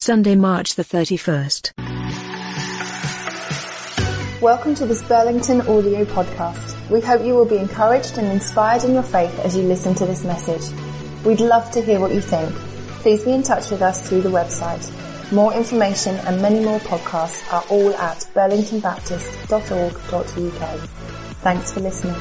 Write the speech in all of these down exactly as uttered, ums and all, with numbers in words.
Sunday, March the thirty-first. Welcome to this Burlington audio podcast. We hope you will be encouraged and inspired in your faith as you listen to this message. We'd love to hear what you think. Please be in touch with us through the website. More information and many more podcasts are all at burlington baptist dot org dot U K. Thanks for listening.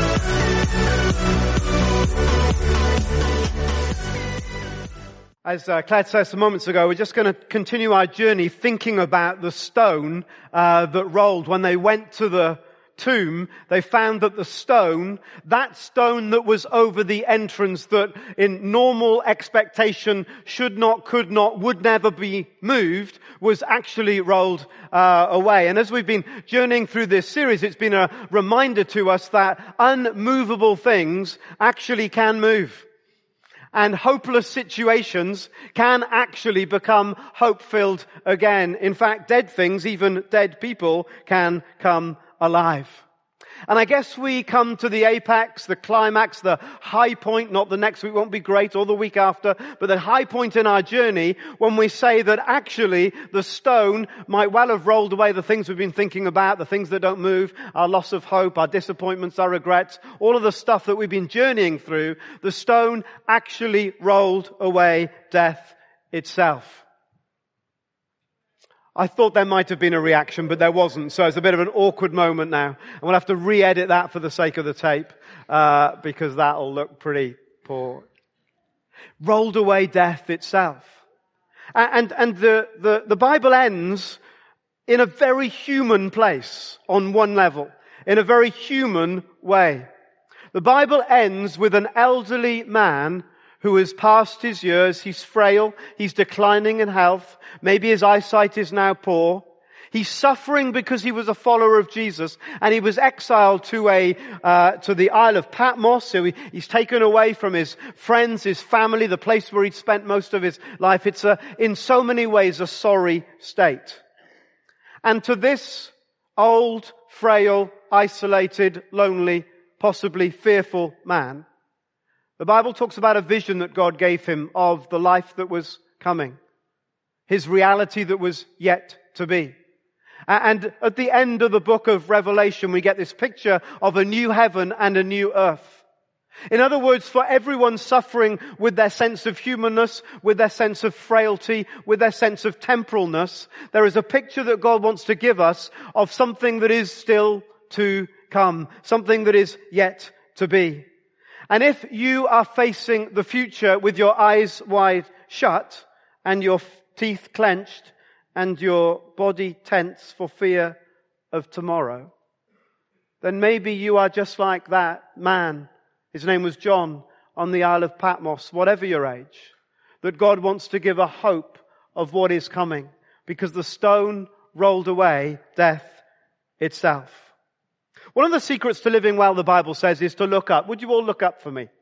As uh, Claire said some moments ago, we're just going to continue our journey thinking about the stone uh, that rolled. When they went to the tomb, they found that the stone, that stone that was over the entrance, that in normal expectation should not, could not, would never be moved, was actually rolled uh, away. And as we've been journeying through this series, it's been a reminder to us that unmovable things actually can move. And hopeless situations can actually become hope-filled again. In fact, dead things, even dead people, can come alive. And I guess we come to the apex, the climax, the high point, not the next week won't be great or the week after, but the high point in our journey when we say that actually the stone might well have rolled away the things we've been thinking about, the things that don't move, our loss of hope, our disappointments, our regrets, all of the stuff that we've been journeying through. The stone actually rolled away death itself. I thought there might have been a reaction, but there wasn't. So it's a bit of an awkward moment now. And we'll have to re-edit that for the sake of the tape, uh, because that'll look pretty poor. Rolled away death itself. And, and the, the, the Bible ends in a very human place on one level, in a very human way. The Bible ends with an elderly man who has passed his years. He's frail. He's declining in health. Maybe his eyesight is now poor. He's suffering because he was a follower of Jesus, and he was exiled to a uh, to the Isle of Patmos. So he, he's taken away from his friends, his family, the place where he'd spent most of his life. It's a, in so many ways a sorry state. And to this old, frail, isolated, lonely, possibly fearful man, the Bible talks about a vision that God gave him of the life that was coming, his reality that was yet to be. And at the end of the book of Revelation, we get this picture of a new heaven and a new earth. In other words, for everyone suffering with their sense of humanness, with their sense of frailty, with their sense of temporalness, there is a picture that God wants to give us of something that is still to come, something that is yet to be. And if you are facing the future with your eyes wide shut and your teeth clenched and your body tense for fear of tomorrow, then maybe you are just like that man. His name was John on the Isle of Patmos, whatever your age, that God wants to give a hope of what is coming because the stone rolled away death itself. One of the secrets to living well, the Bible says, is to look up. Would you all look up for me?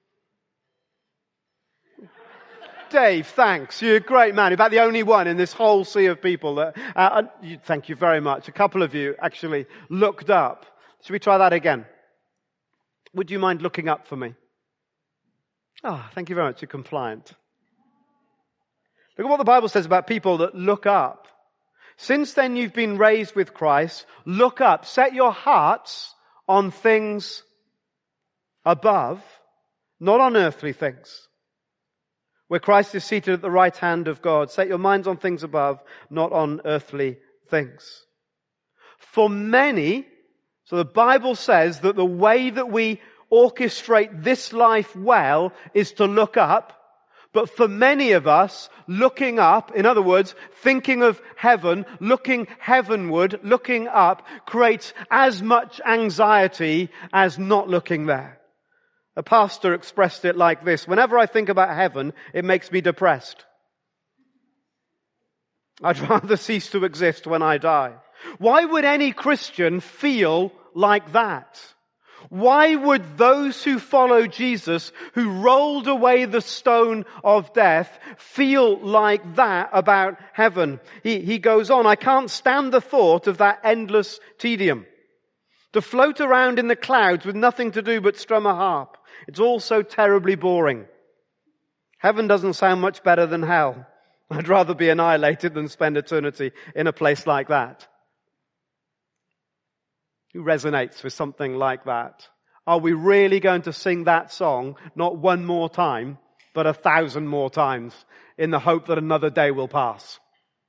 Dave, thanks. You're a great man. You're about the only one in this whole sea of people that, uh, you, thank you very much. A couple of you actually looked up. Should we try that again? Would you mind looking up for me? Ah, oh, thank you very much. You're compliant. Look at what the Bible says about people that look up. Since then you've been raised with Christ. Look up. Set your hearts on things above, not on earthly things. Where Christ is seated at the right hand of God. Set your minds on things above, not on earthly things. For many, so the Bible says that the way that we orchestrate this life well is to look up. But for many of us, looking up, in other words, thinking of heaven, looking heavenward, looking up, creates as much anxiety as not looking there. A pastor expressed it like this: whenever I think about heaven, it makes me depressed. I'd rather cease to exist when I die. Why would any Christian feel like that? Why would those who follow Jesus, who rolled away the stone of death, feel like that about heaven? He, he goes on, I can't stand the thought of that endless tedium. To float around in the clouds with nothing to do but strum a harp. It's all so terribly boring. Heaven doesn't sound much better than hell. I'd rather be annihilated than spend eternity in a place like that. Who resonates with something like that? Are we really going to sing that song, not one more time, but a thousand more times, in the hope that another day will pass?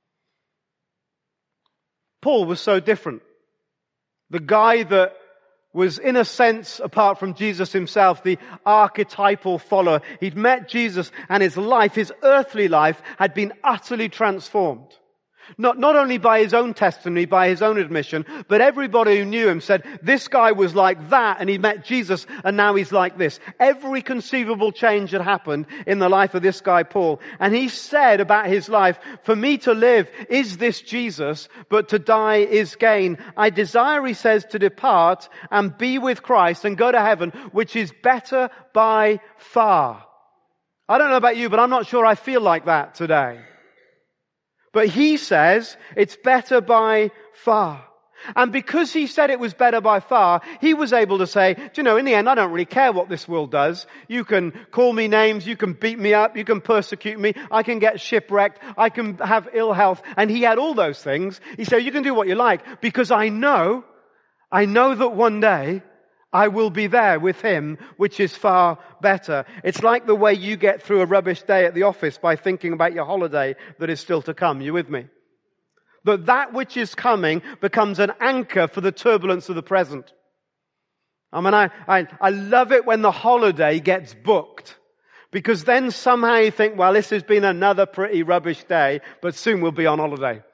Paul was so different. The guy that was, in a sense, apart from Jesus himself, the archetypal follower. He'd met Jesus and his life, his earthly life, had been utterly transformed. Not, not only by his own testimony, by his own admission, but everybody who knew him said, this guy was like that and he met Jesus and now he's like this. Every conceivable change had happened in the life of this guy, Paul. And he said about his life, for me to live is this Jesus, but to die is gain. I desire, he says, to depart and be with Christ and go to heaven, which is better by far. I don't know about you, but I'm not sure I feel like that today. But he says it's better by far. And because he said it was better by far, he was able to say, do you know, in the end, I don't really care what this world does. You can call me names, you can beat me up, you can persecute me, I can get shipwrecked, I can have ill health. And he had all those things. He said, you can do what you like, because I know, I know that one day I will be there with him, which is far better. It's like the way you get through a rubbish day at the office by thinking about your holiday that is still to come. You with me? That that which is coming becomes an anchor for the turbulence of the present. I mean, I, I, I love it when the holiday gets booked. Because then somehow you think, well, this has been another pretty rubbish day, but soon we'll be on holiday.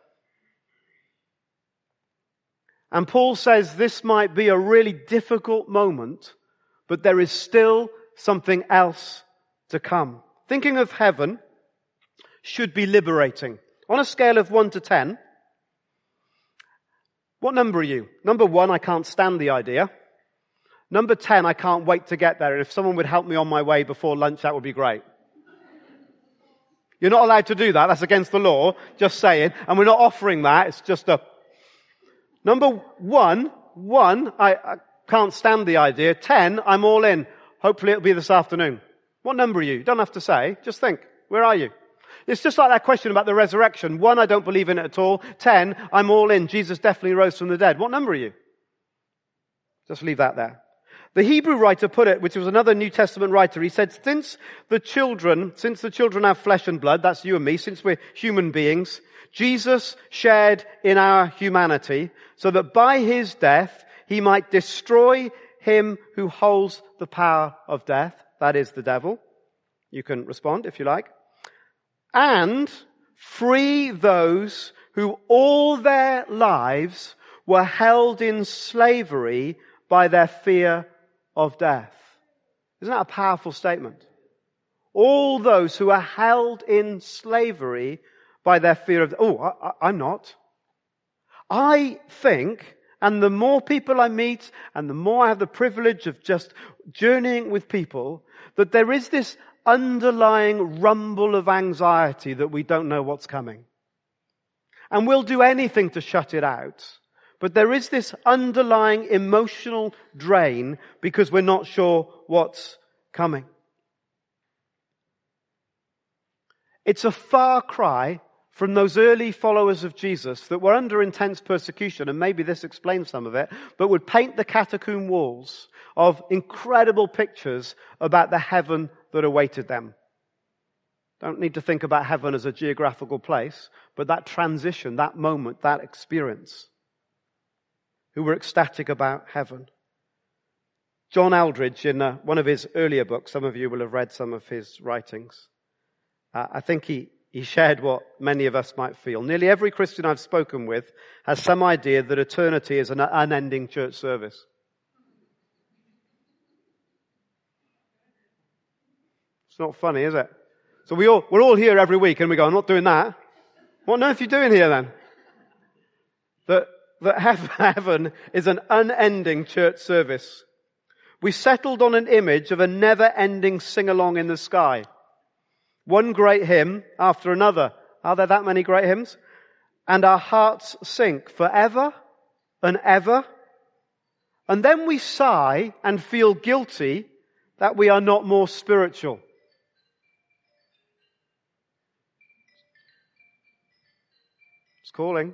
And Paul says this might be a really difficult moment, but there is still something else to come. Thinking of heaven should be liberating. On a scale of one to ten, what number are you? Number one, I can't stand the idea. Number ten, I can't wait to get there. And if someone would help me on my way before lunch, that would be great. You're not allowed to do that. That's against the law. Just saying. And we're not offering that. It's just a... Number one, one, I, I can't stand the idea. Ten, I'm all in. Hopefully it'll be this afternoon. What number are you? You don't have to say. Just think. Where are you? It's just like that question about the resurrection. One, I don't believe in it at all. Ten, I'm all in. Jesus definitely rose from the dead. What number are you? Just leave that there. The Hebrew writer put it, which was another New Testament writer, he said, since the children, since the children have flesh and blood, that's you and me, since we're human beings, Jesus shared in our humanity so that by his death he might destroy him who holds the power of death, that is the devil. You can respond if you like. And free those who all their lives were held in slavery by their fear of death. Isn't that a powerful statement? All those who are held in slavery by their fear of, oh, I, I'm not. I think, and the more people I meet, and the more I have the privilege of just journeying with people, that there is this underlying rumble of anxiety that we don't know what's coming. And we'll do anything to shut it out. But there is this underlying emotional drain because we're not sure what's coming. It's a far cry from those early followers of Jesus that were under intense persecution, and maybe this explains some of it, but would paint the catacomb walls of incredible pictures about the heaven that awaited them. Don't need to think about heaven as a geographical place, but that transition, that moment, that experience. Who were ecstatic about heaven. John Eldridge, in uh, one of his earlier books, some of you will have read some of his writings, uh, I think he, he shared what many of us might feel. Nearly every Christian I've spoken with has some idea that eternity is an unending church service. It's not funny, is it? So we all, we're all here every week and we go, I'm not doing that. What on earth are you doing here then? That that heaven is an unending church service. We settled on an image of a never-ending sing-along in the sky. One great hymn after another. Are there that many great hymns? And our hearts sink forever and ever. And then we sigh and feel guilty that we are not more spiritual. It's calling.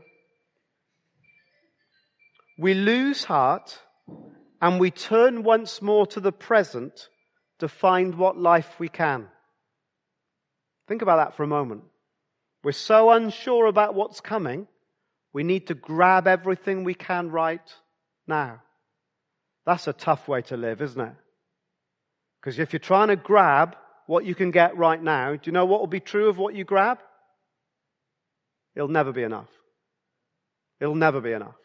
We lose heart and we turn once more to the present to find what life we can. Think about that for a moment. We're so unsure about what's coming, we need to grab everything we can right now. That's a tough way to live, isn't it? Because if you're trying to grab what you can get right now, do you know what will be true of what you grab? It'll never be enough. It'll never be enough.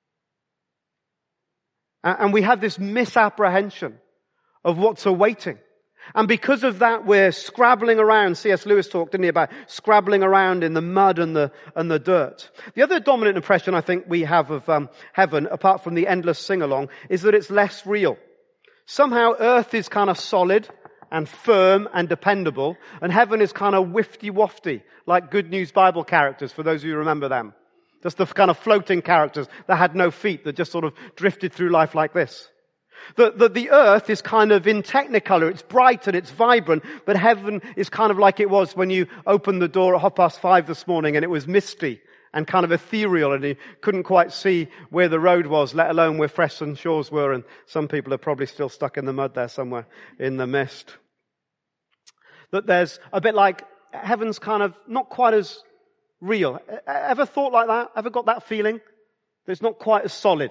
And we have this misapprehension of what's awaiting. And because of that, we're scrabbling around. C S Lewis talked, didn't he, about scrabbling around in the mud and the and the dirt. The other dominant impression I think we have of um, heaven, apart from the endless sing-along, is that it's less real. Somehow earth is kind of solid and firm and dependable, and heaven is kind of wifty-wafty, like Good News Bible characters, for those of you who remember them. Just the kind of floating characters that had no feet, that just sort of drifted through life like this. The, the, the earth is kind of in technicolor. It's bright and it's vibrant, but heaven is kind of like it was when you opened the door at half past five this morning and it was misty and kind of ethereal and you couldn't quite see where the road was, let alone where Freston Shores were, and some people are probably still stuck in the mud there somewhere in the mist. That there's a bit like heaven's kind of not quite as real. Ever thought like that? Ever got that feeling? That it's not quite as solid.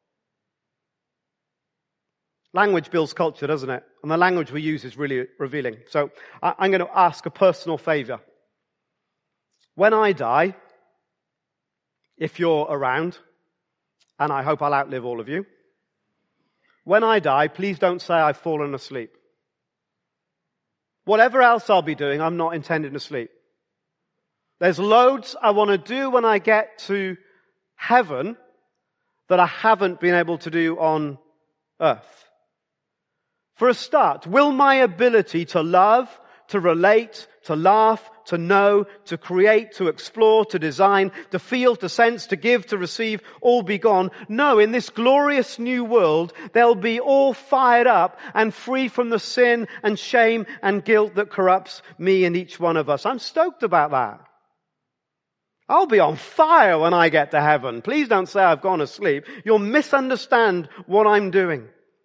Language builds culture, doesn't it? And the language we use is really revealing. So I'm going to ask a personal favor. When I die, if you're around, and I hope I'll outlive all of you, when I die, please don't say I've fallen asleep. Whatever else I'll be doing, I'm not intending to sleep. There's loads I want to do when I get to heaven that I haven't been able to do on earth. For a start, will my ability to love, to relate, to laugh, to know, to create, to explore, to design, to feel, to sense, to give, to receive, all be gone? No, in this glorious new world, they'll be all fired up and free from the sin and shame and guilt that corrupts me and each one of us. I'm stoked about that. I'll be on fire when I get to heaven. Please don't say I've gone asleep. You'll misunderstand what I'm doing.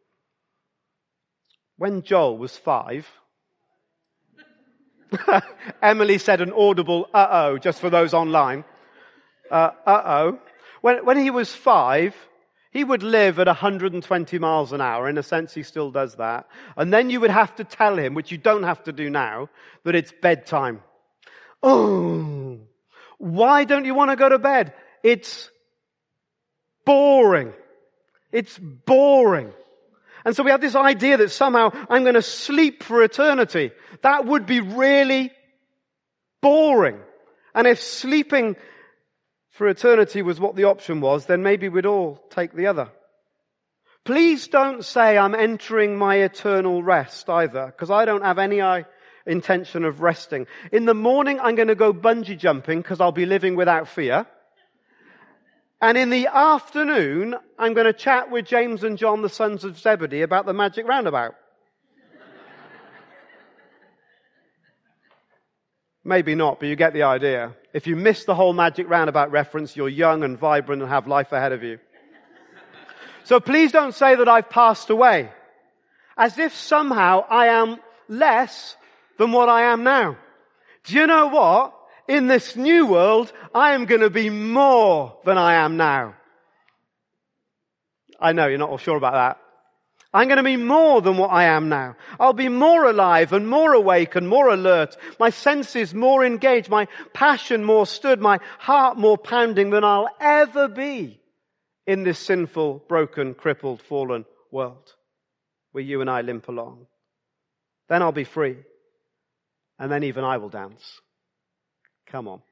When Joel was five, Emily said an audible uh-oh, just for those online. Uh, uh-oh. When, when he was five, he would live at one hundred twenty miles an hour. In a sense, he still does that. And then you would have to tell him, which you don't have to do now, that it's bedtime. Oh, why don't you want to go to bed? It's boring. It's boring. And so we have this idea that somehow I'm going to sleep for eternity. That would be really boring. And if sleeping for eternity was what the option was, then maybe we'd all take the other. Please don't say I'm entering my eternal rest either, because I don't have any intention of resting. In the morning, I'm going to go bungee jumping because I'll be living without fear. And in the afternoon, I'm going to chat with James and John, the sons of Zebedee, about the magic roundabout. Maybe not, but you get the idea. If you miss the whole magic roundabout reference, you're young and vibrant and have life ahead of you. So please don't say that I've passed away, as if somehow I am less than what I am now. Do you know what? In this new world, I am going to be more than I am now. I know you're not all sure about that. I'm going to be more than what I am now. I'll be more alive and more awake and more alert. My senses more engaged, my passion more stirred, my heart more pounding than I'll ever be in this sinful, broken, crippled, fallen world where you and I limp along. Then I'll be free. And then even I will dance. Come on.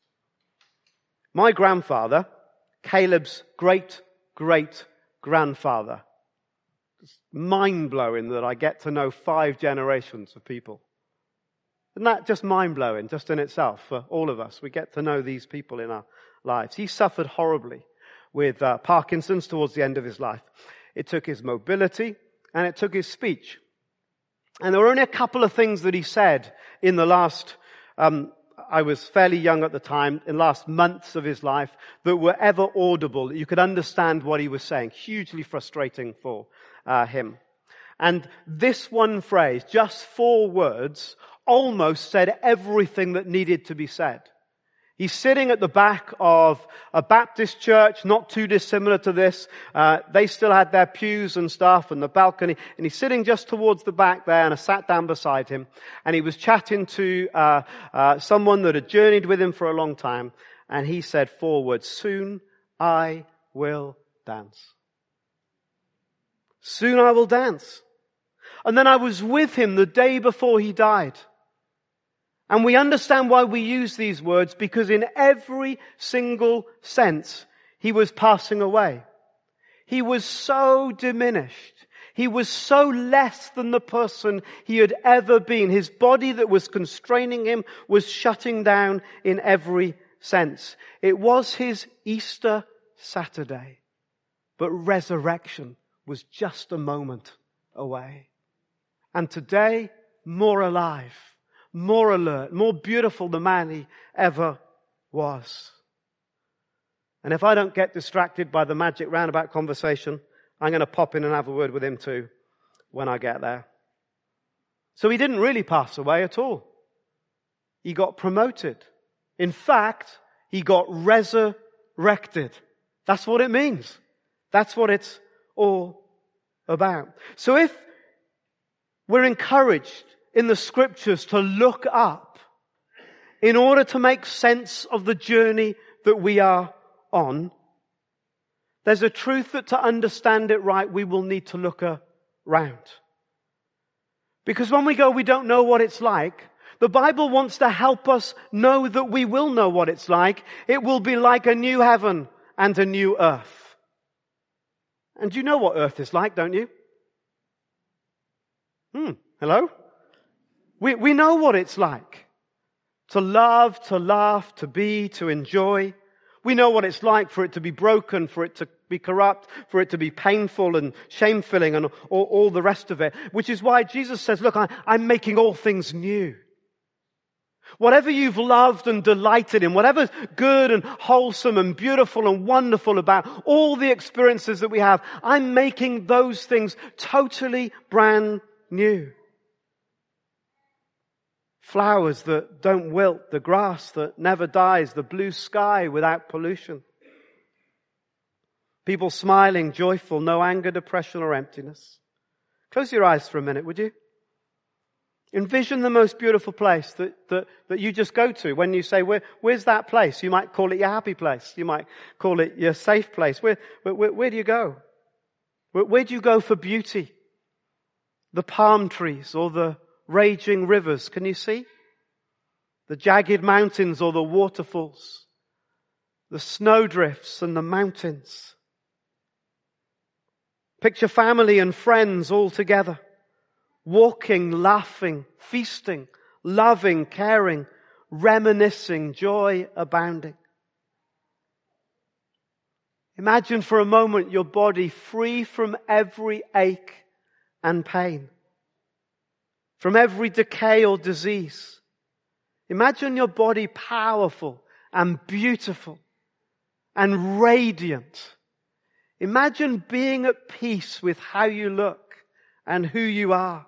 My grandfather, Caleb's great-great-grandfather. It's mind-blowing that I get to know five generations of people. Isn't that just mind-blowing, just in itself, for all of us? We get to know these people in our lives. He suffered horribly with uh, Parkinson's towards the end of his life. It took his mobility and it took his speech. And there were only a couple of things that he said in the last um I was fairly young at the time, in the last months of his life, that were ever audible, that you could understand what he was saying. Hugely frustrating for uh, him. And this one phrase, just four words, almost said everything that needed to be said. He's sitting at the back of a Baptist church, not too dissimilar to this. Uh, they still had their pews and stuff and the balcony. And he's sitting just towards the back there, and I sat down beside him. And he was chatting to uh, uh, someone that had journeyed with him for a long time. And he said four words, soon I will dance. Soon I will dance. And then I was with him the day before he died. And we understand why we use these words, because in every single sense, he was passing away. He was so diminished. He was so less than the person he had ever been. His body that was constraining him was shutting down in every sense. It was his Easter Saturday, but resurrection was just a moment away. And today, more alive, more alert, more beautiful the man he ever was. And if I don't get distracted by the magic roundabout conversation, I'm going to pop in and have a word with him too when I get there. So he didn't really pass away at all. He got promoted. In fact, he got resurrected. That's what it means. That's what it's all about. So if we're encouraged in the scriptures to look up in order to make sense of the journey that we are on, there's a truth that to understand it right, we will need to look around. Because when we go, we don't know what it's like, the Bible wants to help us know that we will know what it's like. It will be like a new heaven and a new earth. And you know what earth is like, don't you? Hmm, hello? We, we know what it's like. To love, to laugh, to be, to enjoy. We know what it's like for it to be broken, for it to be corrupt, for it to be painful and shame-filling and all, all the rest of it. Which is why Jesus says, look, I, I'm making all things new. Whatever you've loved and delighted in, whatever's good and wholesome and beautiful and wonderful about all the experiences that we have, I'm making those things totally brand new. Flowers that don't wilt, the grass that never dies, the blue sky without pollution. People smiling, joyful, no anger, depression or emptiness. Close your eyes for a minute, would you? Envision the most beautiful place that, that, that you just go to. When you say, Where, where's that place? You might call it your happy place. You might call it your safe place. Where, where, where do you go? Where, where do you go for beauty? The palm trees or the raging rivers, can you see? The jagged mountains or the waterfalls. The snowdrifts and the mountains. Picture family and friends all together. Walking, laughing, feasting, loving, caring, reminiscing, joy abounding. Imagine for a moment your body free from every ache and pain, from every decay or disease. Imagine your body powerful and beautiful and radiant. Imagine being at peace with how you look and who you are.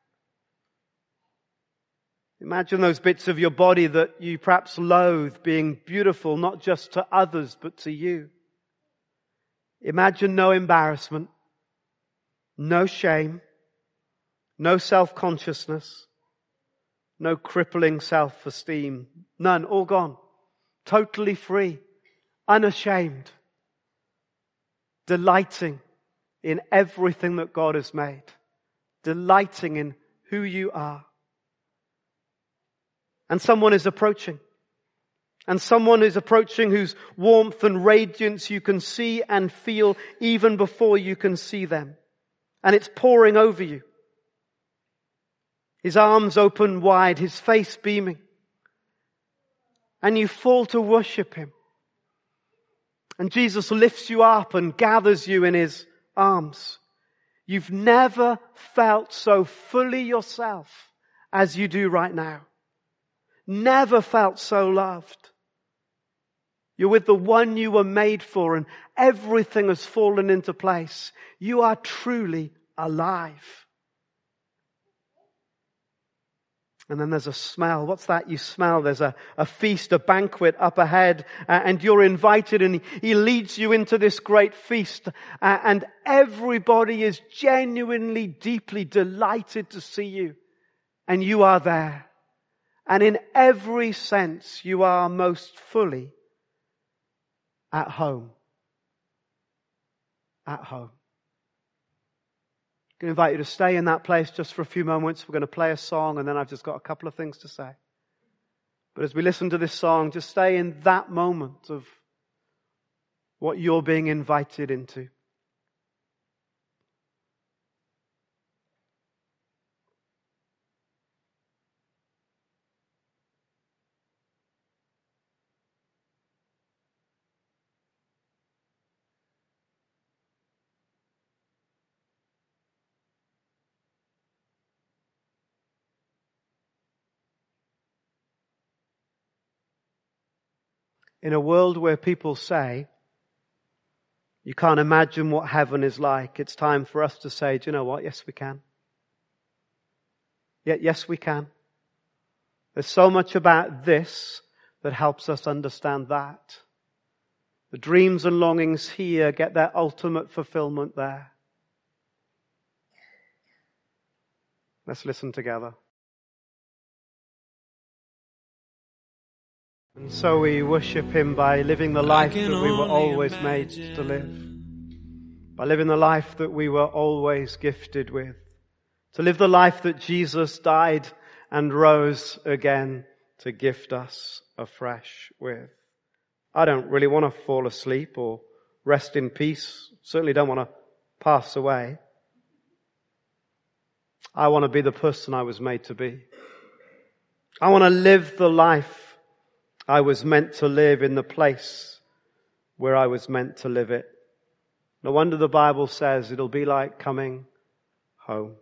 Imagine those bits of your body that you perhaps loathe being beautiful, not just to others, but to you. Imagine no embarrassment, no shame, no self-consciousness, no crippling self-esteem. None, all gone. Totally free, unashamed, delighting in everything that God has made, delighting in who you are. And someone is approaching. And someone is approaching whose warmth and radiance you can see and feel even before you can see them. And it's pouring over you. His arms open wide, his face beaming. And you fall to worship him. And Jesus lifts you up and gathers you in his arms. You've never felt so fully yourself as you do right now. Never felt so loved. You're with the one you were made for, and everything has fallen into place. You are truly alive. And then there's a smell. What's that you smell? There's a, a feast, a banquet up ahead, uh, and you're invited, and he, he leads you into this great feast, uh, and everybody is genuinely, deeply delighted to see you, and you are there. And in every sense, you are most fully at home. At home. I'm going to invite you to stay in that place just for a few moments. We're going to play a song, and then I've just got a couple of things to say. But as we listen to this song, just stay in that moment of what you're being invited into. In a world where people say, you can't imagine what heaven is like, it's time for us to say, do you know what? Yes, we can. Yeah, yes, we can. There's so much about this that helps us understand that. The dreams and longings here get their ultimate fulfillment there. Let's listen together. And so we worship Him by living the life that we were always made to live. By living the life that we were always gifted with. To live the life that Jesus died and rose again to gift us afresh with. I don't really want to fall asleep or rest in peace. Certainly don't want to pass away. I want to be the person I was made to be. I want to live the life I was meant to live in the place where I was meant to live it. No wonder the Bible says it'll be like coming home.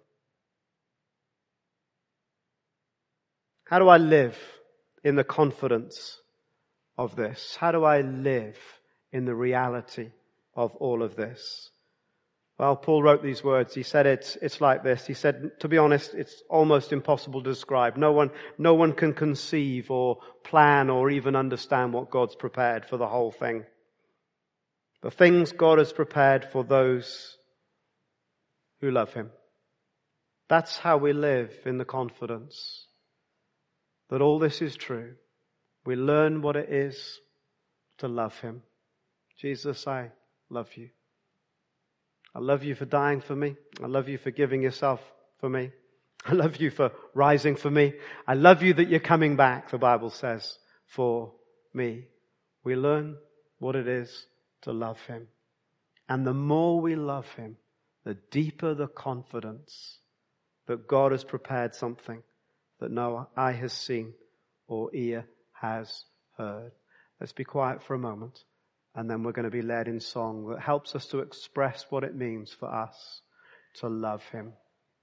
How do I live in the confidence of this? How do I live in the reality of all of this? Well, Paul wrote these words. He said it's, it's like this. He said, to be honest, it's almost impossible to describe. No one, no one can conceive or plan or even understand what God's prepared for the whole thing. The things God has prepared for those who love Him. That's how we live in the confidence that all this is true. We learn what it is to love Him. Jesus, I love you. I love you for dying for me. I love you for giving yourself for me. I love you for rising for me. I love you that you're coming back, the Bible says, for me. We learn what it is to love Him. And the more we love Him, the deeper the confidence that God has prepared something that no eye has seen or ear has heard. Let's be quiet for a moment. And then we're going to be led in song that helps us to express what it means for us to love Him.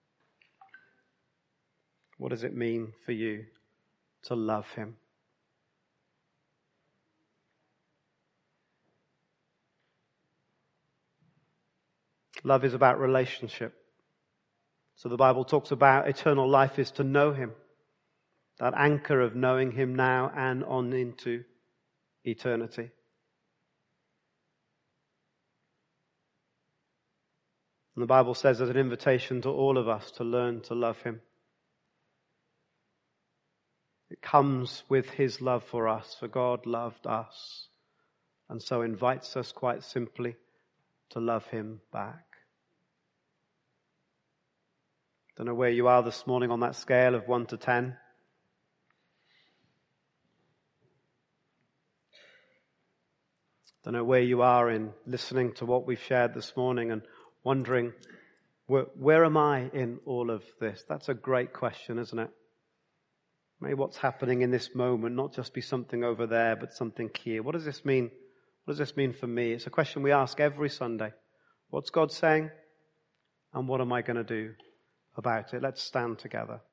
What does it mean for you to love Him? Love is about relationship. So the Bible talks about eternal life is to know Him. That anchor of knowing Him now and on into eternity. And the Bible says there's an invitation to all of us to learn to love Him. It comes with His love for us, for God loved us, and so invites us quite simply to love Him back. Don't know where you are this morning on that scale of one to ten. Don't know where you are in listening to what we've shared this morning and wondering, where, where am I in all of this? That's a great question, isn't it? May what's happening in this moment not just be something over there, but something here. What does this mean? What does this mean for me? It's a question we ask every Sunday. What's God saying? And what am I going to do about it? Let's stand together.